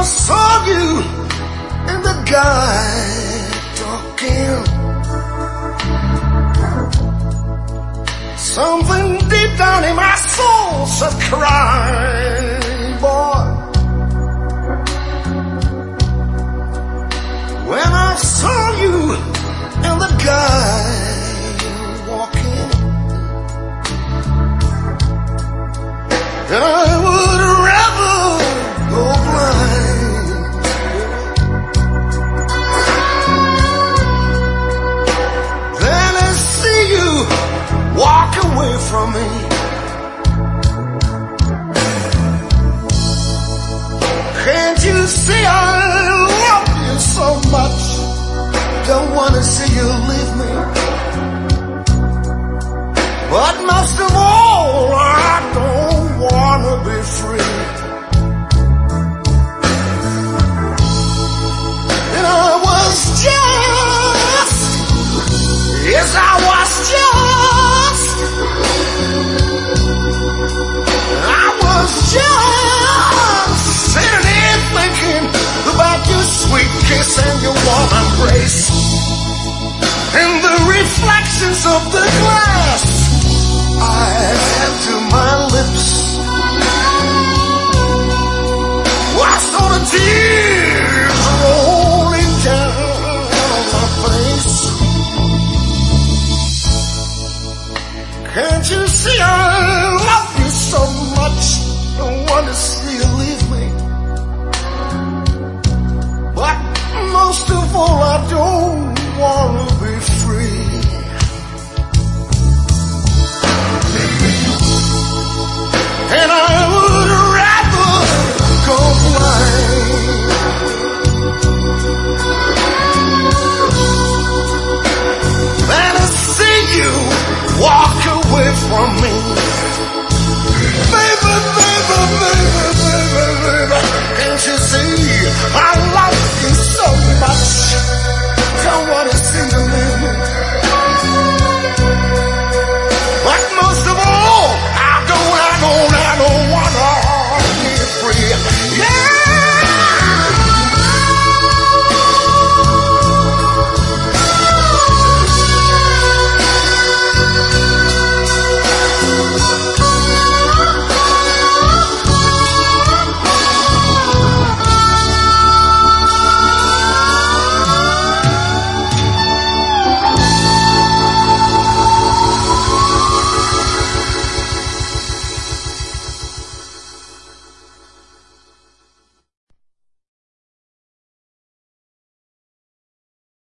saw you and the guy talking, something deep down in my soul said, cry, boy. When I saw you and the guy walking, I would rather go blind. Then I see you walk away from me. Can't you see I love you so much? Don't wanna see you leave me. But most of all, I don't wanna be free. And I was just, yes, I was just sitting here thinking about your sweet kiss and your warm embrace, and the reflections of the glass I had to my lips. I saw the tears